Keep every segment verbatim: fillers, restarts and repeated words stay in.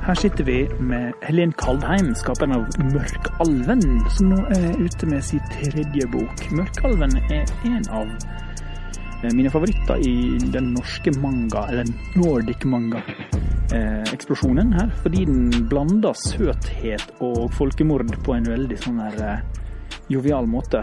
Her sitter vi med Helen Kaldheim, skaperen av Mørkalven, som nå er ute med sin tredje bok. Mørkalven er en av mine favoritter i den norske manga, eller Nordic manga, eh, eksplosjonen her, fordi den blander søthet og folkemord på en veldig sånn her eh, jovial måte.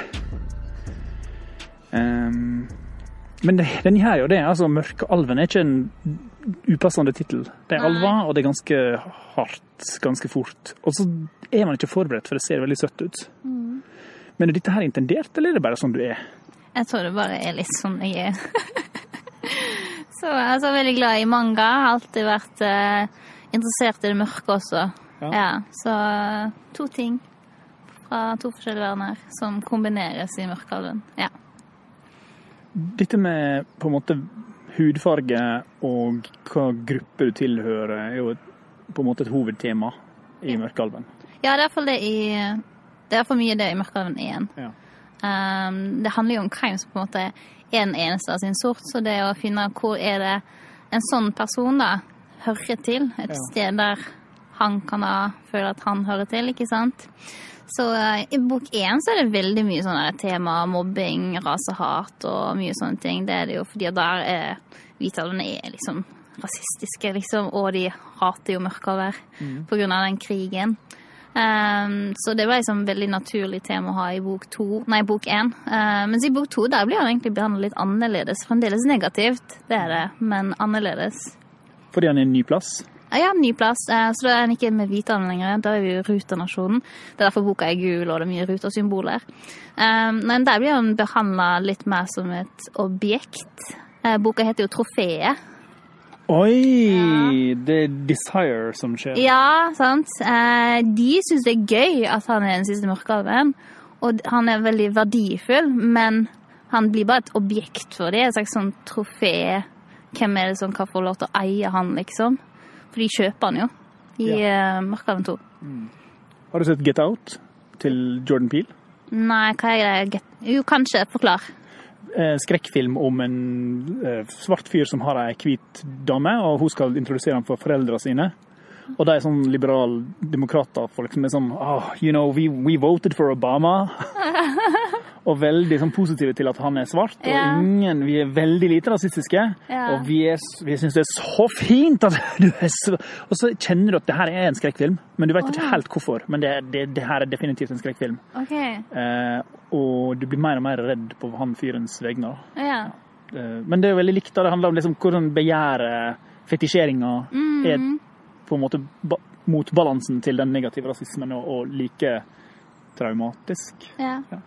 Um, men det, den her jo det, altså Mørkalven er ikke en upassende titel. Det er alva, og det er ganske hardt, ganske fort. Og så er man ikke forberedt, for det ser veldig søtt ut. Mm. Men er dette her intendert, eller er det bare sånn du er? Jeg tror det bare er litt sånn jeg er. Så jeg er så veldig glad i manga. Jeg har alltid vært uh, interessert i det mørke også. Ja. Ja, så uh, to ting fra to forskjellige verdener som kombineres i Mørkalven. Ja. Dette med på en måte hudfarge og hva gruppe du tilhører er jo et, på en måte et hovedtema i Mørkalven. Ja, det er i hvert fall det i, det er i hvert fall mye det i Mørkalven én. Ja. Um, det handler jo om hvem som på en måte er den eneste av sin sort, så det å finne hvor er det en sånn person da hører til, et ja. Sted der han kan da føle at han hører til, ikke sant? Så uh, i bok én så er det veldig mye sånne tema, mobbing, rasehat og mye sånne ting. Det er det jo fordi at der er hvitalvene er liksom rasistiske, liksom, og de hater jo Mørkalver mm. på grunn av den krigen. Um, så det var liksom veldig naturlig tema å ha i bok to, nei, bok én. Uh, mens i bok to der blir han egentlig behandlet litt annerledes. Fremdeles negativt, det er det, men annerledes. Fordi han er en ny plass? Ja, en ny plass. Uh, så da er han ikke med Hvitalven lenger. Da er vi jo Rutanasjonen. Det er derfor boka er gul, og det er mye rutersymboler. Um, men der blir han behandlet litt mer som et objekt. Uh, boka heter jo Trofeet. Oi, ja. Det er desire som skjer. Ja, sant. Eh, de synes det er gøy at han er den siste Mørkalven, og han er veldig verdifull, men han blir bare et objekt for det, et slags sånn trofé. Hvem er det som kan få lov til å eie han, liksom? For de kjøper han jo i ja. uh, Mørkalven to. Mm. Har du sett Get Out til Jordan Peele? Nei, hva er det? Get... Jo, kanskje, forklar. Skrekkfilm om en eh, svart fyr som har en hvit dame, og hun skal introdusere ham for foreldre sine. Og det er sånn liberal demokrater, folk som er sånn, oh, you know, we, we voted for Obama. Og veldig sånn positive til at han er svart, og ja. Ingen, vi er veldig lite rasistiske, ja. Og vi, er, vi synes det er så fint at du er så... Og så kjenner du at det her er en skrekkfilm, men du vet oh. ikke helt hvorfor, men det, det, det her er definitivt en skrekkfilm. Okay. Eh, og du blir mer og mer redd på han fyrens vegner. Ja. Eh, men det er jo veldig likt, da. Det handler om liksom hvordan begjæret, fetisjeringen mm. er på en måte ba- mot balansen til den negative rasismen, og, og like traumatisk. Ja. Ja.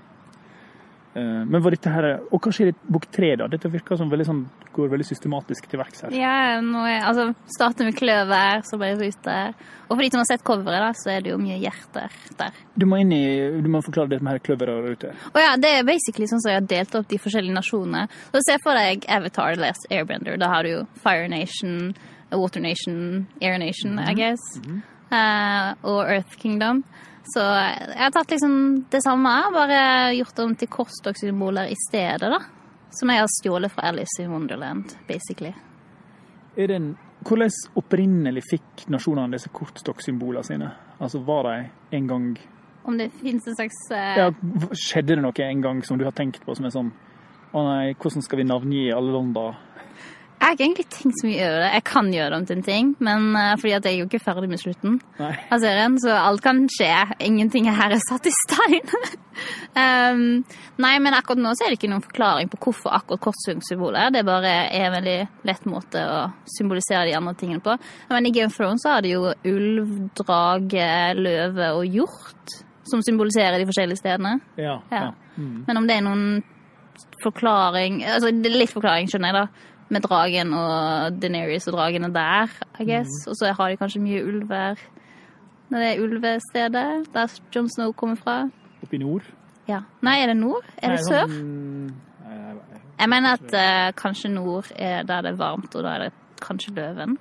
Men var dette her, og hva skjer i bok tre da? Dette virker som veldig sånn, går veldig systematisk til verks her. Ja, nå er, altså, starter med kløver, så blir det ruter. Og for de som har sett coveret da, så er det jo mye hjerter der. Du må inn i, du må forklare det med her kløver og ruter. Og ja, det er basically sånn som jeg har delt opp de forskjellige nasjonene. Så se for deg Avatar, Last Airbender, da har du jo Fire Nation, Water Nation, Air Nation, mm-hmm. I guess, mm-hmm. uh, og Earth Kingdom. Så jeg har tatt liksom det samme, bare gjort dem til korstokssymboler i stedet da, som jeg har stjålet fra Alice in Wonderland, basically. Er det en, hvordan opprinnelig fikk nasjonene disse korstokksymboler sine? Altså var de en gang... Om det finnes en slags... Uh... Ja, skjedde det noe en gang som du har tenkt på som er sånn, å nei, hvordan skal vi navngi alle landa? Jeg har ikke egentlig tenkt så mye over det. Jeg kan gjøre dem til en ting, men uh, fordi at jeg er jo ikke ferdig med slutten av serien, så alt kan skje. Ingenting her er satt i stein. um, nei, men akkurat nå så er det ikke noen forklaring på hvorfor akkurat korstokssymboler. Det bare er en veldig lett måte å symbolisere de andre tingene på. Men i Game of Thrones så har de jo ulv, drage, løve og hjort, som symboliserer de forskjellige stedene. Ja, ja. ja. Mm. Men om det er noen forklaring, altså det er litt forklaring, skjønner jeg da, med dragen og Daenerys og dragene der, I guess. Mm. Og så har de kanskje mye ulver når det er ulvestedet, der Jon Snow kommer fra. Oppe i nord? Ja. Nei, er det nord? Er Nei, det sør? Sånn... Jeg mener at uh, kanskje nord er der det er varmt, og da er det kanskje løven.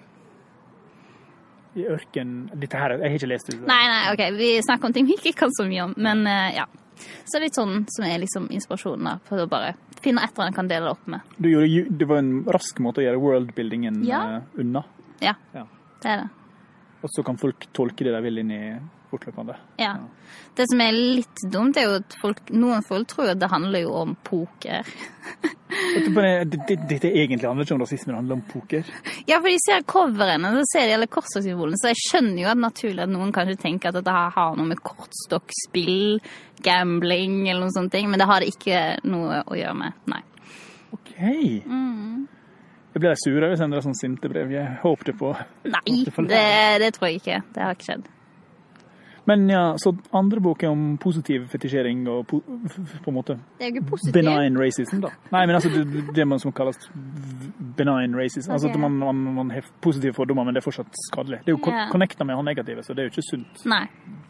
I ørken, dette her, jeg har ikke lest det. Nei, nei, ok, vi snakker om ting vi ikke kan så mye om, men uh, ja. Så det er litt sånn som er liksom inspirasjonen da, for å bare finne et eller annet kan dele det opp med. Du gjorde, det var en rask måte å gjøre worldbuildingen ja. uh, unna. Ja, ja, det er det. Og så kan folk tolke det de vil inn i fortløpende. Ja. ja. Det som er litt dumt er jo at folk, noen folk tror at det handler jo om poker. det, det, det, det egentlig handler ikke om rasisme, det handler om poker. Ja, for de ser coveren, og så ser de alle kortstokksymbolene, så jeg skjønner jo at naturlig at noen kanskje tenker at dette har noe med kortstokkspill, gambling eller noe sånt, men det har det ikke noe å gjøre med, nei. Ok. Mm. Jeg ble sur hvis jeg sender sånn sintebrev. Jeg håpte på... Nei, på det, det tror jeg ikke. Det har ikke skjedd. Men ja, så andre bok er om positiv fetisjering og po på en måte... Det er jo ikke positiv. Benign racism, da. Nei, men altså det, det man som kalles benign racism. Okay. Altså at man, man, man har positive fordommer, men det er fortsatt skadelig. Det er jo yeah. connectet med han negative, så det er jo ikke sunt. Nei.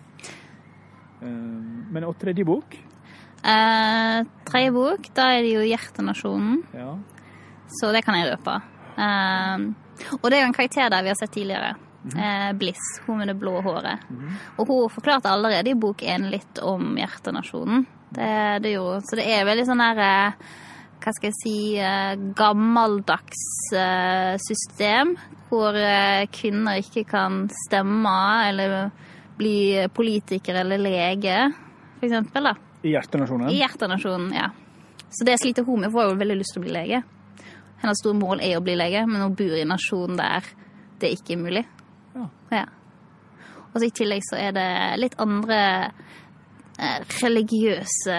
Uh, men og tredje bok? Uh, tredje bok, da er det jo Hjertenasjonen. Ja. Så det kan jeg røpe. Uh, og det er jo en karakter der vi har sett tidligere. Mm-hmm. uh, Bliss, hun med det blå håret. Mm-hmm. Og hun forklarte allerede i bok en litt om Hjertenasjonen. Det, det jo, så det er veldig sånn der, uh, hva skal jeg si, uh, gammeldags uh, system, hvor uh, kvinner ikke kan stemme, eller bli politiker eller lege, for eksempel da. I Hjertenasjonen? I Hjertenasjonen, ja. Så det sliter hun med, for hun har jo veldig lyst til å bli lege. Hennes store mål er å bli lege, men hun bor i en nasjon der det ikke er mulig. Ja. Ja. Og så i tillegg så er det litt andre eh, religiøse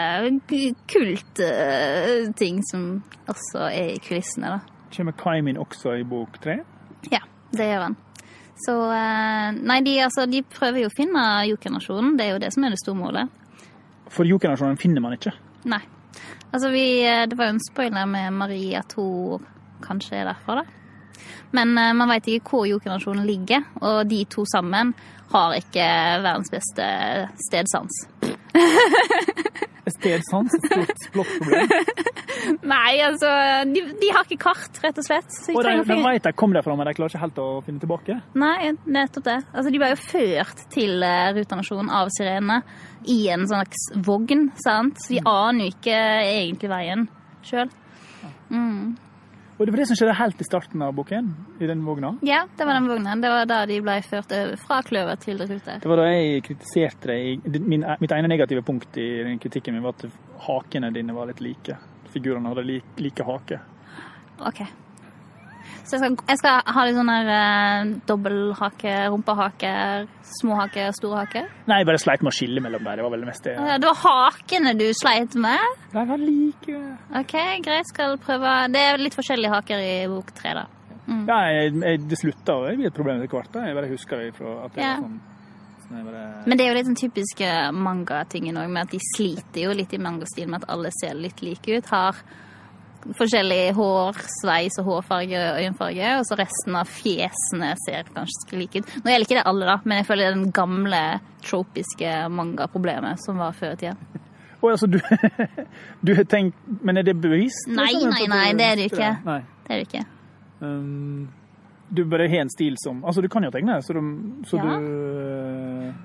kultting som også er i kulissene, da. Kommer Kaimin også i bok tre? Ja, det gjør han. Så, eh, nei, de, altså, de prøver jo å finne Jokernasjonen, det er jo det som er det store målet. For Jokernasjonen finner man ikke? Nei. Altså, vi, det var jo en spoiler med Marie at hun kanskje er derfra, da. Men uh, man vet ikke hvor Jokernasjonen ligger, og de to sammen har ikke verdens beste stedsans. Stedsans? Et stort blått problem? Nei, altså, de, de har ikke kart, rett og slett. Så og de, de vet de kom derfra, men de klarer ikke helt å finne tilbake? Nei, nettopp det. Altså, de ble jo ført til uh, Rutanasjonen av sirenene i en sånn slags vogn, sant? Så de mm. aner jo ikke egentlig veien selv. Mm. Og det var det som skjedde helt i starten av boken, i den vogna? Ja, det var den vognen. Det var da de ble ført fra kløver til rute. Det var da jeg kritiserte deg. Min, mitt ene negative punkt i den kritikken min var at hakene dine var litt like. Figurene hadde like, like hake. Ok. Så jeg skal, jeg skal ha litt sånne uh, dobbelthake, rumpehake, småhake og storhake? Nei, jeg bare sleit med å skille mellom dem. Det var vel det meste. Ja, det var hakene du sleit med? De var like. Ok, greit, skal prøve. Det er litt forskjellige haker i bok tre da. Mm. Ja, jeg, jeg, det sluttet, og jeg blir et problem til kvart. Jeg bare husker det fra at det ja. var sånn. sånn bare... Men det er jo litt sånn typiske manga-tingen også, med at de sliter jo litt i manga-stil med at alle ser litt like ut. Har forskjellig hår, sveis og hårfarge og øyenfarge, og så resten av fjesene ser kanskje like ut. Nå gjelder ikke det alle da, men jeg føler det er den gamle tropiske manga-problemet som var før i tiden. Å, altså, du, du har tenkt, men er det bevisst? Nei, nei, nei, det er det ikke. Nei. Det er det ikke. Um, du bare har en stil som, altså du kan jo tegne, så, du, så ja. du...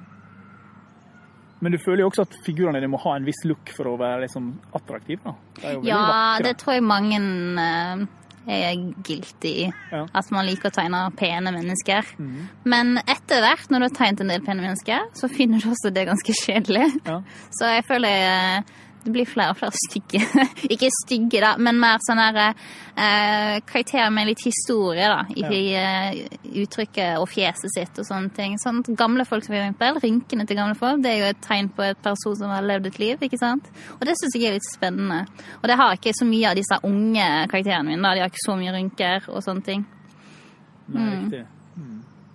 Men du føler jo også at figurene dine må ha en viss look for å være liksom attraktiv, da. Det er jo ja, vakre. Det tror jeg mange uh, er guilty i. Ja. At man liker å tegne pene mennesker. Mm. Men etter hvert, når du har tegnet en del pene mennesker, så finner du også det ganske kjedelig. Ja. Så jeg føler uh, det blir flere og flere stygge. Ikke stygge da, men mer sånne her, uh, karakterer med litt historie da, i ja. uh, uttrykket og fjeset sitt og sånne ting. Sånn gamle folk som for eksempel, rynkene til gamle folk, det er jo et tegn på et person som har levd et liv, ikke sant? Og det synes jeg er litt spennende. Og det har ikke så mye av disse unge karakterene mine da, de har ikke så mye rynker og sånne ting. Nei, mm. riktig. Mm.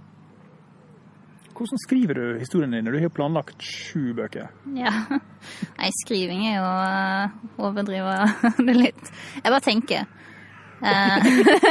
Hvordan skriver du historien din? Du har jo planlagt sju bøker. Ja, nei, skriving er jo uh, overdriver det litt. Jeg bare tenker. Uh,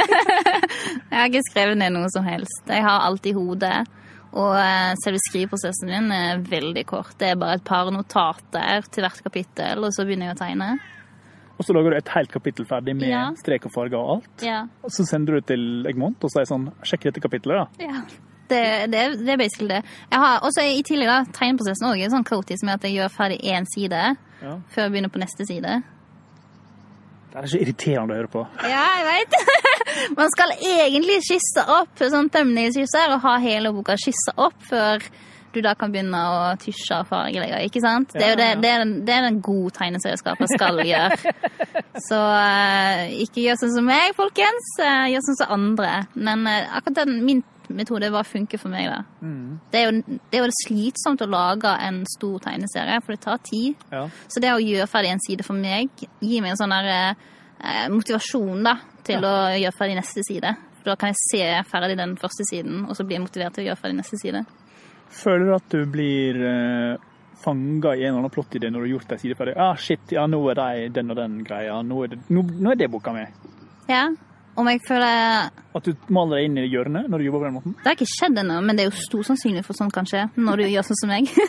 jeg har ikke skrevet ned noe som helst. Jeg har alt i hodet. Og uh, selve skriveprosessen min er veldig kort. Det er bare et par notater til hvert kapittel, og så begynner jeg å tegne. Og så lager du et helt kapittel ferdig med ja. strek og farger og alt. Ja. Og så sender du det til Egmont og sier sånn, sjekk dette kapittelet da. Ja. Det, det, det er basically det. Jeg har også i tidlig da, tegneprosessen også er sånn kaotisk med at jeg gjør ferdig en side ja. før jeg begynner på neste side. Det er så irriterende å høre på. Ja, jeg vet. Man skal egentlig skisse opp sånn thumbnail-skisser og ha hele boka skisse opp før du da kan begynne å tysje og fargelegge, ikke sant? Det er jo det, det, er den, det er den gode tegneserieskaper skal gjøre. Så uh, ikke gjør sånn som meg, folkens. Uh, gjør sånn som andre. Men uh, akkurat den, min metode bare funker for meg da. Mm. Det, er jo, det er jo slitsomt å lage en stor tegneserie, for det tar tid. Ja. Så det å gjøre ferdig en side for meg gir meg en sånn der, eh, motivasjon da, til ja. Å gjøre ferdig neste side. For da kan jeg se ferdig den første siden, og så blir jeg motivert til å gjøre ferdig neste side. Føler du at du blir eh, fanget i en eller annen plott i det når du har gjort en side ferdig? Ah, shit, ja, nå er det den og den greia. Nå er det, nå, nå er det boka med. Ja. Om jeg føler... At du maler deg inn i hjørnet når du jobber på den måten? Det har ikke skjedd ennå, men det er jo stor sannsynlig for sånn kanskje, når du gjør sånn som meg.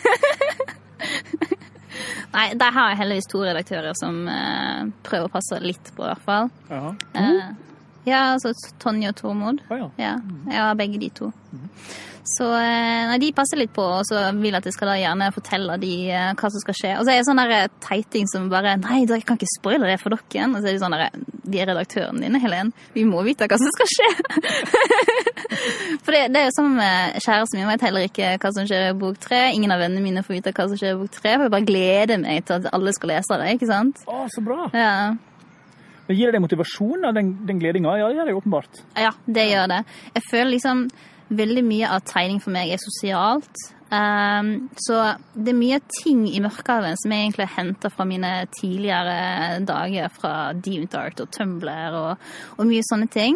Nei, der har jeg heldigvis to redaktører som uh, prøver å passe litt på, i hvert fall. Jaha. Uh, ja, altså Tonje og Tormod. Oh, ja. Ja, jeg har begge de to. Mm. Så nei, de passer litt på, og så vil at jeg skal da gjerne fortelle de uh, hva som skal skje. Og så er det sånn der teiting som bare, nei, jeg kan ikke spoile det for dere. Og så er det sånn der, de er redaktøren dine, Helen. Vi må vite hva som skal skje. For det, det er jo som med kjæresten min, vet heller ikke hva som skjer i bok tre. Ingen av vennene mine får vite hva som skjer i bok tre, for jeg bare gleder meg til at alle skal lese det, ikke sant? Å, så bra. Ja. Men gir det motivasjon av den, den gledingen? Ja, det er det åpenbart. Ja, det gjør det. Jeg føler liksom veldig mye av tegning for meg er sosialt. Um, så det er mye ting i Mørkehaven som jeg egentlig henter fra mine tidligere dager fra DeviantArt og Tumblr og, og mye sånne ting.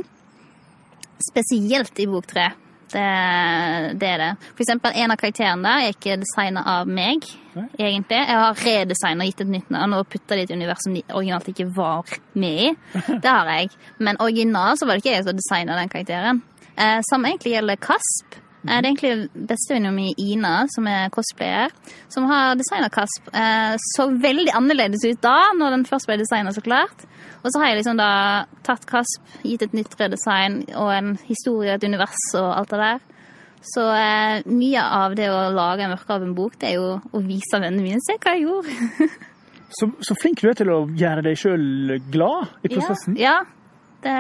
Spesielt i bok tre. Det, det er det. For eksempel en av karakterene der er ikke designet av meg, Nei. egentlig. Jeg har redesignet og gitt et nytt navn og puttet det i et univers som de originalt ikke var med i. Det har jeg. Men originalt så var det ikke jeg som designet den karakteren. Eh, som egentlig gjelder Kasp. Eh, det er egentlig bestevennen min Ina, som er cosplayer, som har designet Kasp. Eh, så veldig annerledes ut da, når den først ble designet så klart. Og så har jeg liksom da tatt Kasp, gitt et nytt redesign og en historie, et univers og alt det der. Så eh, mye av det å lage en Mørkehaven-bok, det er jo å vise vennene mine, se hva jeg gjorde. så, så flink du er til å gjøre deg selv glad i prosessen. Ja, ja det...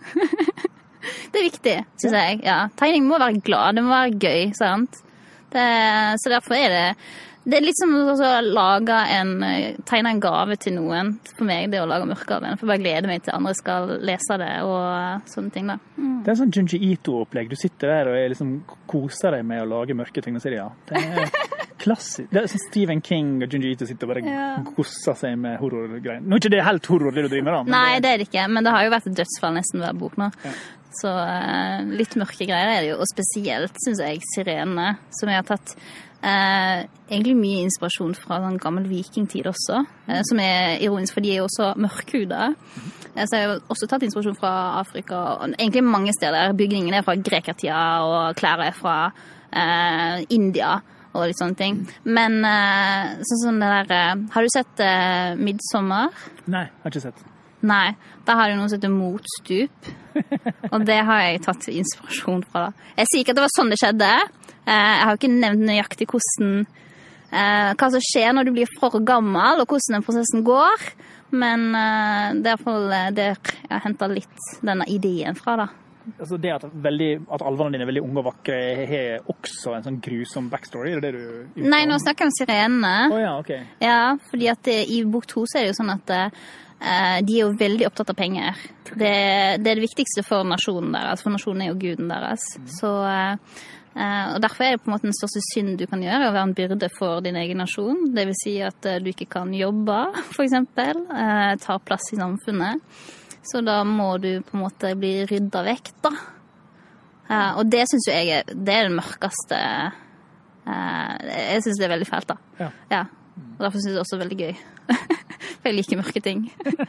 Det er viktig, synes jeg. Ja. Tegning må være glad, det må være gøy, sant? Det, så derfor er det... Det er litt som å lage en, tegne en gave til noen. For meg, det å lage Mørkehaven. For jeg bare gleder meg til andre skal lese det og sånne ting da. Mm. Det er en sånn Junji Ito-opplegg. Du sitter der og er liksom, koser deg med å lage mørke tegneserier. Det er klassisk. Det er sånn Stephen King og Junji Ito sitter og bare ja. koser seg med horrorgreier. Nå er ikke det helt horror det du driver med da. Nei, det... det er det ikke. Men det har jo vært et dødsfall nesten hver bok nå. Ja. Så uh, litt mørke greier er det jo. Og spesielt, synes jeg, Sirene, som jeg har tatt uh, egentlig mye inspirasjon fra sånn gammel vikingtid også. Uh, som er ironisk, for de er jo også mørkhuda. Uh, så jeg har også tatt inspirasjon fra Afrika, og egentlig mange steder. Bygningene er fra grekertida, og klær er fra uh, India, og litt sånne ting. Men uh, sånn som det der... Uh, har du sett uh, Midtsommer? Nei, jeg har ikke sett. Nei, da har du noe som heter Motstup, og det har jeg tatt inspirasjon fra da. Jeg sier ikke at det var sånn det skjedde. Jeg har jo ikke nevnt nøyaktig hvordan, hva som skjer når du blir for gammel, og hvordan den prosessen går, men det er i hvert fall der jeg har hentet litt denne ideen fra da. Altså det at, veldig, at alvene dine er veldig unge og vakre har også en sånn grusom backstory, er det det du... Nei, nå snakker jeg om Sirene. Åh oh, ja, ok. Ja, fordi at det, i bok to så er det jo sånn at Uh, de er jo veldig opptatt av penger. Det, det er det viktigste for nasjonen deres, for nasjonen er jo guden deres. Mm. Så, uh, uh, og derfor er det på en måte den største synd du kan gjøre, å være en byrde for din egen nasjon. Det vil si at uh, du ikke kan jobbe, for eksempel, uh, ta plass i samfunnet. Så da må du på en måte bli ryddet vekk, da. Uh, og det synes jo jeg er, det er den mørkeste... Uh, jeg synes det er veldig fælt, da. Ja. Ja. Og derfor synes jeg det er også veldig gøy. For jeg liker mørke ting.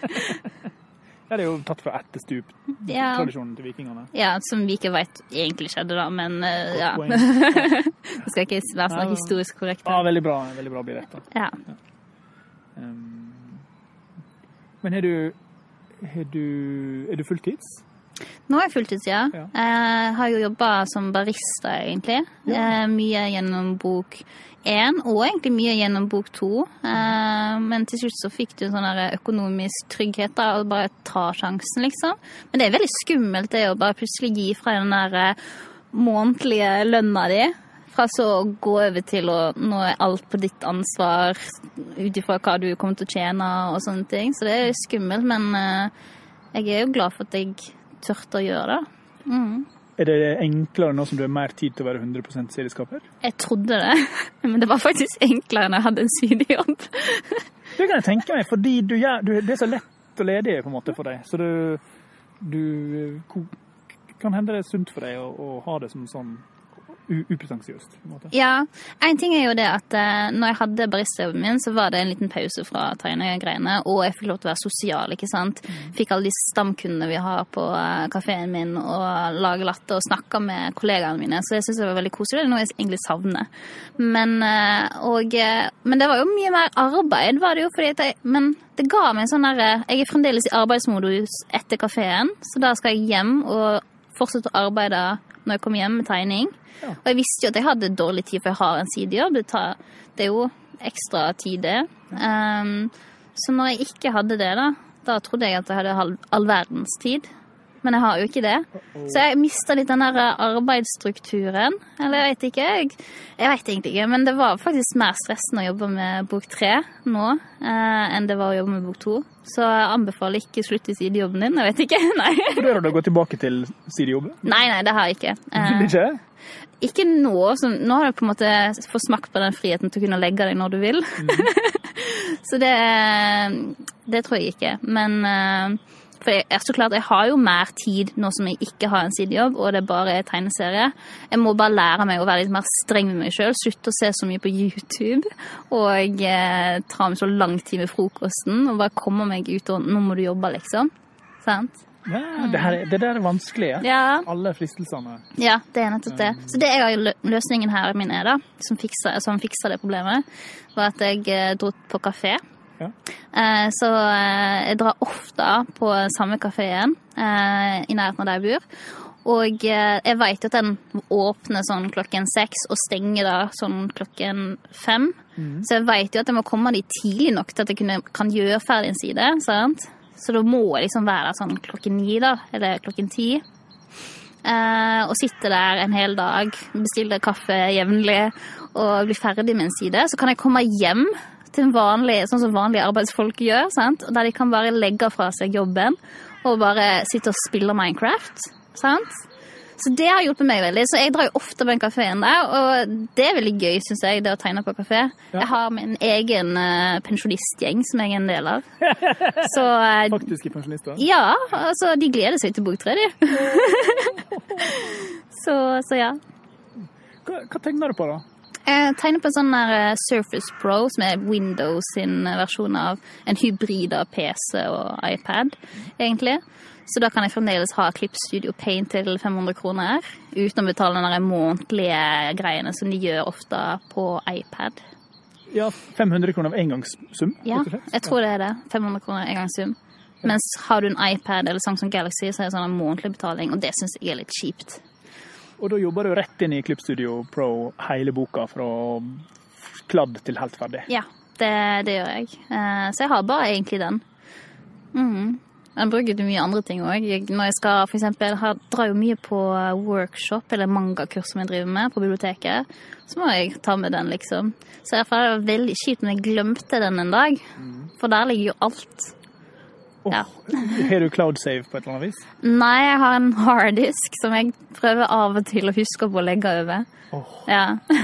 Ja, det er jo tatt fra etterstup, ja. Tradisjonen til vikingene. Ja, som vi ikke vet egentlig skjedde da, men uh, ja. Det skal ikke være sånn historisk korrekt. Ja, veldig bra, veldig bra blir dette. Ja. Ja. Um, men er du, er du, er du fulltids? Nå er jeg fulltids, ja. ja. Jeg har jo jobbet som barista, egentlig. Ja. Mye gjennom bok én, og egentlig mye gjennom bok to. Men til slutt så fikk du en sånn økonomisk trygghet da, og bare ta sjansen, liksom. Men det er veldig skummelt det å bare plutselig gi fra den der månedlige lønna di, fra så å gå over til å nå er alt på ditt ansvar, utifra hva du kommer til å tjene og sånne ting. Så det er skummelt, men jeg er jo glad for at jeg tørte å gjøre det. Mm. Er det enklere nå som du har mer tid til å være hundre prosent serieskaper? Jeg trodde det, men det var faktisk enklere når jeg hadde en sidejobb. Det kan jeg tenke meg, fordi du, ja, du, det er så lett og ledig på en måte for deg, så du, du kan hende det er sunt for deg å, å ha det som sånn upretensiøst, på en måte. Ja, en ting er jo det at uh, når jeg hadde baristjobben min, så var det en liten pause fra tegnegreiene, og jeg fikk lov til å være sosial, ikke sant? Mm. Fikk alle de stamkundene vi har på uh, kaféen min, og lage latte og snakke med kollegaene mine, så jeg synes det var veldig koselig. Det er noe jeg egentlig savner. Men, uh, og, uh, men det var jo mye mer arbeid, var det jo, fordi at jeg, men det ga meg sånn der, uh, jeg er fremdeles i arbeidsmodus etter kaféen, så da skal jeg hjem og fortsette å arbeide når jeg kommer hjem med tegning. Ja. Og jeg visste jo at jeg hadde dårlig tid, for jeg har en sidejobb. Det, tar, det er jo ekstra tid det. Um, så når jeg ikke hadde det da, da trodde jeg at jeg hadde all verdens tid. Men jeg har jo ikke det. Så jeg mistet litt den der arbeidsstrukturen. Eller jeg vet ikke. Jeg, jeg vet egentlig ikke, men det var faktisk mer stressende å jobbe med bok tre nå eh, enn det var å jobbe med bok to. Så jeg anbefaler ikke slutt i sidejobben din. Jeg vet ikke, nei. Vurderer du å gå tilbake til sidejobben? Nei, nei, det har jeg ikke. Eh, ikke? Ikke nå. Så nå har du på en måte fått smakt på den friheten til å kunne legge deg når du vil. Mm. Så det, det tror jeg ikke. Men... Eh, For jeg er så klart, jeg har jo mer tid nå som jeg ikke har en sidejobb, og det er bare tegneserie. Jeg må bare lære meg å være litt mer streng med meg selv, slutte å se så mye på YouTube, og eh, ta meg så lang tid med frokosten, og bare komme meg ut, og nå må du jobbe, liksom. Sant? Ja, det, her, det der er vanskelig, ja. Ja. Alle fristelsene. Ja, det er nettopp det. Så det er løsningen her min er da, som fikser, som fikser det problemet, var at jeg eh, dro på kafé. Ja. Eh, så eh, jeg drar ofte på samme kaféen eh, i nærheten av der jeg bor. Og eh, jeg vet at den åpner sånn klokken seks og stenger da sånn klokken fem. Mm. Så jeg vet jo at jeg må komme dit tidlig nok til at jeg kunne, kan gjøre ferdig en side, sant? Så da må jeg liksom være der sånn klokken ni da, eller klokken ti. Eh, og sitte der en hel dag, bestille kaffe jevnlig og bli ferdig med en side. Så kan jeg komme hjem til en vanlig, sånn som vanlige arbeidsfolk gjør, sant? Der de kan bare legge fra seg jobben og bare sitte og spille Minecraft, sant? Så det har hjulpet meg veldig, så jeg drar jo ofte på en kaféen der, og det er veldig gøy, synes jeg, det å tegne på kafé. Ja. Jeg har min egen uh, pensjonistgjeng som jeg er en del av. Så, uh, Faktiske pensjonister? Ja, altså de gleder seg til bok tre, de. så, så ja. Hva, hva tegner du på da? Jeg tegner på en sånn der Surface Pro, som er Windows sin versjon av en hybrid av P C og iPad, egentlig. Så da kan jeg fremdeles ha Clip Studio Paint til fem hundre kroner, uten å betale den der månedlige greiene som de gjør ofte på iPad. Ja, fem hundre kroner av engangssum? Ja, jeg tror det er det. fem hundre kroner engangssum. Ja. Mens har du en iPad eller Samsung Galaxy, så er det sånn en månedlig betaling, og det synes jeg er litt kjipt. Og da jobber du rett inn i Clip Studio Pro hele boka fra kladd til helt ferdig? Ja, det, det gjør jeg. Så jeg har bare egentlig den. Mm. Jeg bruker til mye andre ting også. Når jeg skal, for eksempel, jeg drar jo mye på workshop eller mangakurs som jeg driver med på biblioteket, så må jeg ta med den, liksom. Så derfor er det veldig kjipt når jeg glemte den en dag, for der ligger jo alt. Oh, ja. Har du cloud save på et eller annet vis? Nei, jeg har en harddisk som jeg prøver av og til å huske på å legge over. Oh. Ja.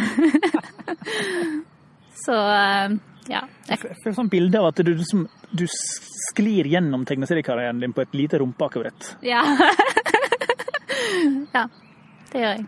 Så, ja. Jeg får sånn bilde av at du, du, du sklir gjennom tegneseriekarrieren din på et lite rumpeakkurat. Ja. Ja, det gjør jeg.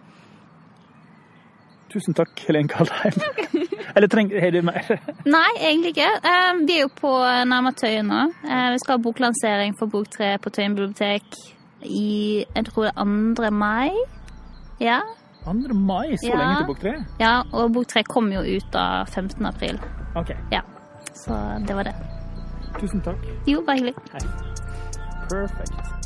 Tusen takk, Helen Kaldheim. Eller trenger du mer? Nei, egentlig ikke. Vi er jo på nærmere Tøyen nå. Vi skal ha boklansering for bok tre på Tøyen bibliotek i, jeg tror det er andre mai. Ja. andre mai? Så ja. Lenge til bok tre? Ja, og bok tre kom jo ut av femtende april. Ok. Ja, så det var det. Tusen takk. Jo, bare hyggelig. Hei. Perfect.